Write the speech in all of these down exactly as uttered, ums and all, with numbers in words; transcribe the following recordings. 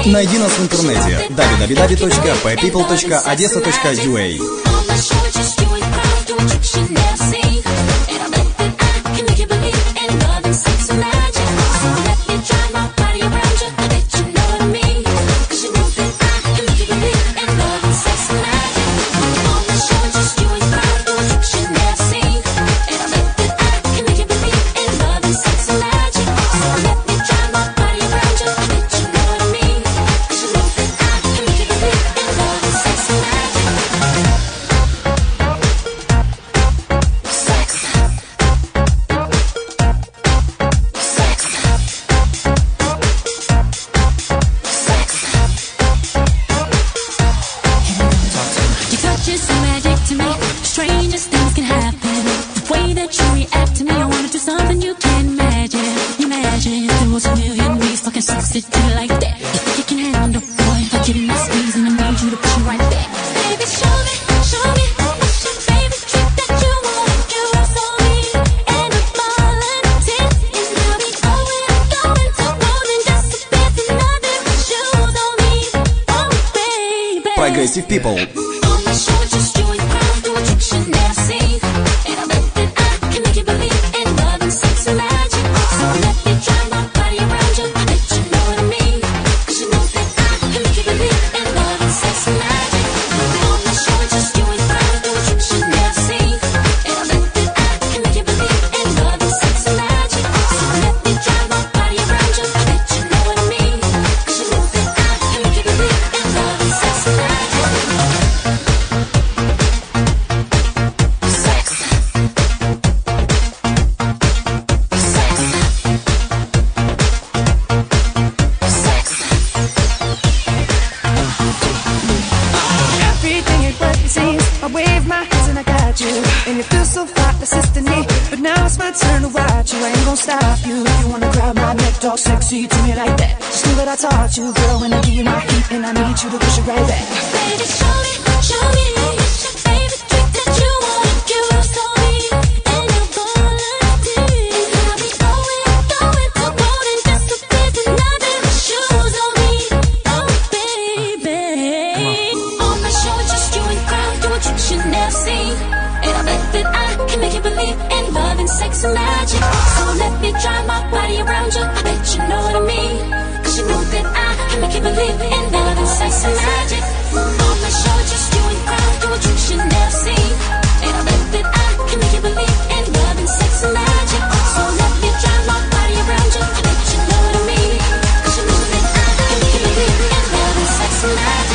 Найди нас в интернете дабл ю дабл ю дабл ю точка пэпипл точка одесса точка ю а. Progressive People. Sexy to me like that. Just do what I taught you, girl. When I give you my heat, and I need you to push it right back. Baby, show me, show me it's your favorite trick that you want. You show me, and you're volunteer. And I'll be going, going to road and just so there's another shoes on me. Oh, baby. On my show, just you and crowd, do what you should never see. And I bet that I can make you believe in love and sex and magic. So let me drive my body around you. I bet you know what I mean. Cause you know that I can make you believe in love and sex and magic. On my show, just you and crowd, do what you should never see. And I bet that I can make you believe in love and sex and magic. So let me drive my body around you. I bet you know what I mean. Cause you know that I can make you believe in love and sex and magic.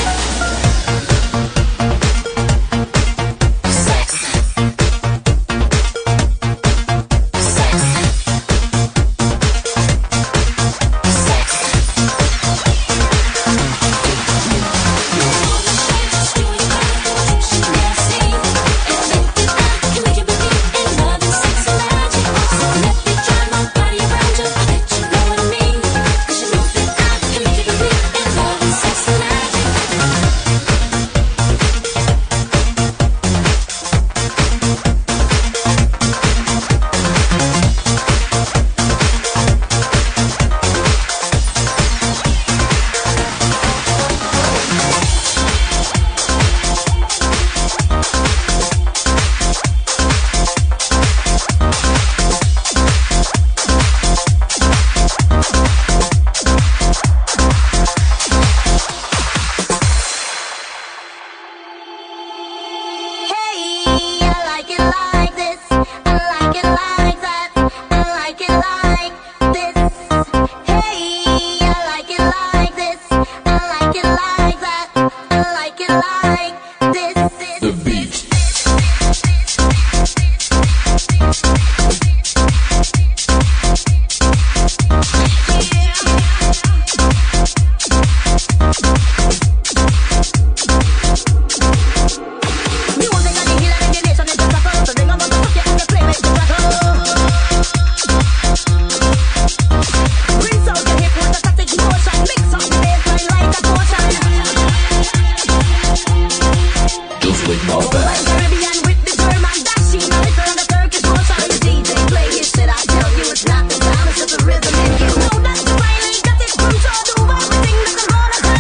Rhythm and you know that's the way. Got this groove, so do everything that I'm gonna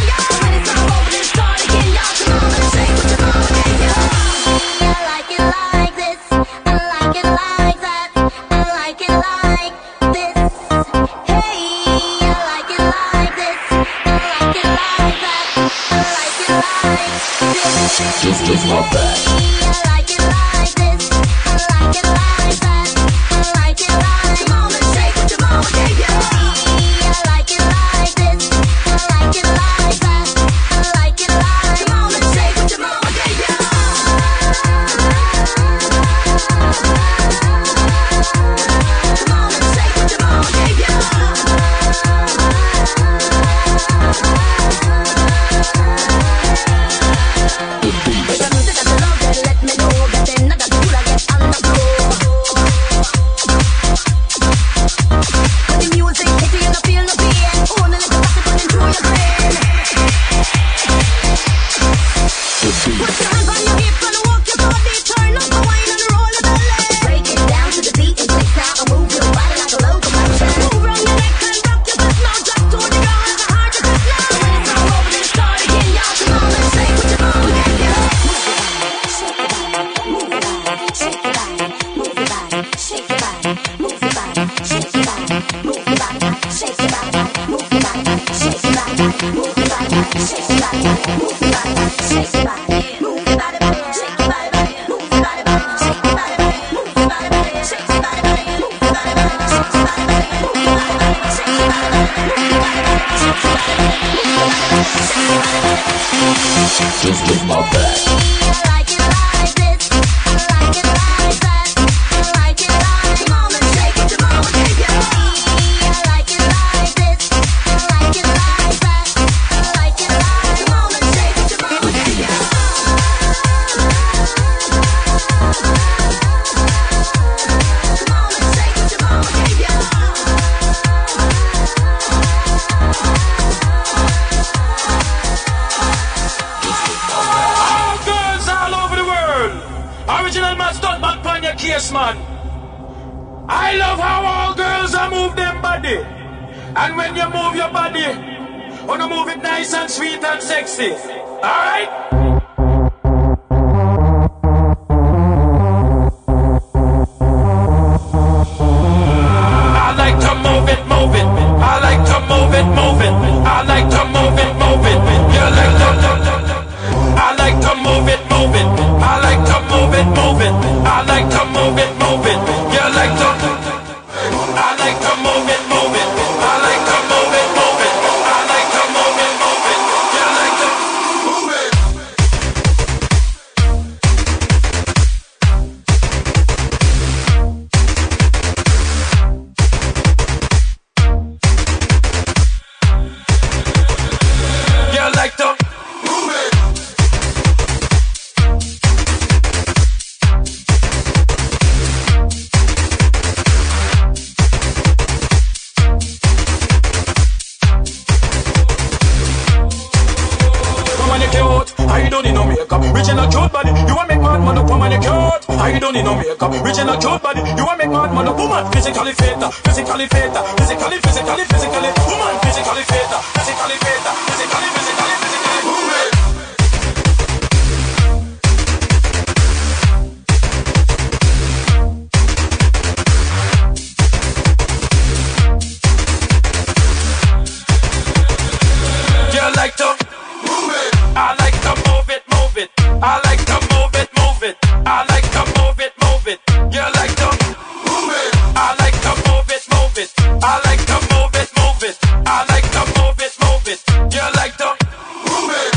Just, just my back. I like it like this. I like it like that. I like it like. Come on and take what your mama gave you. I like it like this. I like it like that. I like it like. Come on and take what your mama gave you. Come on and take what your mama gave you. Just with my back. I like it like this. I like it like that. I like it like. Come on and take what your mama gave you. I like it like this. I like it like that. I like it like. Come on and take what your mama gave you. Come on and take what your mama gave you. Original man, stunt man, pan your case, man. I love how all girls are move them body. And when you move your body, wanna move it nice and sweet and sexy. Alright? I like to move it, move it. I like to move it, move it. I like to move it, move it. You like to I like to move it, move it. I like to move it, move it. I like to move it, move it. You like to I like to move it, move it. I like to move it, move it. I like to move it, move it. You like to move it. You like to move it. How you don't need no makeup, original cute body. You want make mad man up, woman you cute. How you don't need no makeup, original cute body. You want make mad man up, woman physically fit, physically fit, physically, physically, physically, woman physically fit, physically fit, physically, physically, physically. Move it. You like to move it. I like to move it, move it. I like to move it, move it. I like to move it, move it. You like to move it. I like to move it, move it. I like to move it, move it. I like to move it, move it. You like to move it.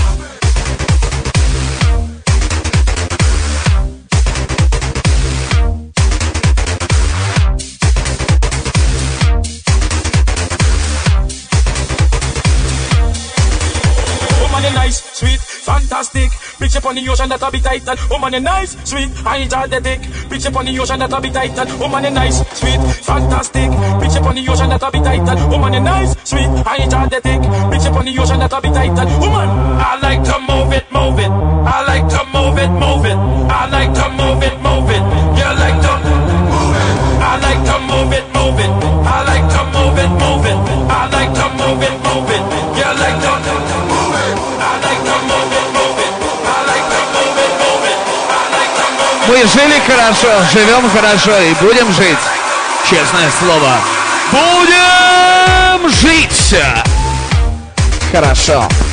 Woman, you nice, sweet, fantastic. Bitch up on the ocean that'll be tight. Woman, you nice, sweet, energetic. Bitch up on the ocean that'll be tight. Woman, you nice, sweet, fantastic. Bitch up on the ocean that'll be tight. Woman, you nice, sweet, energetic. Bitch up on the ocean that'll be tight. Woman, I like to move it, move it. I like to move it, move it. I like to move it, move it. You like to move it. I like to move it, move it. I like to move it, move it. I like to move it, move it. You like to move it. I like to move it, move it. I like to move it, move it. I like to move it. Мы жили хорошо, живем хорошо и будем жить. Честное слово. Будем жить. Хорошо.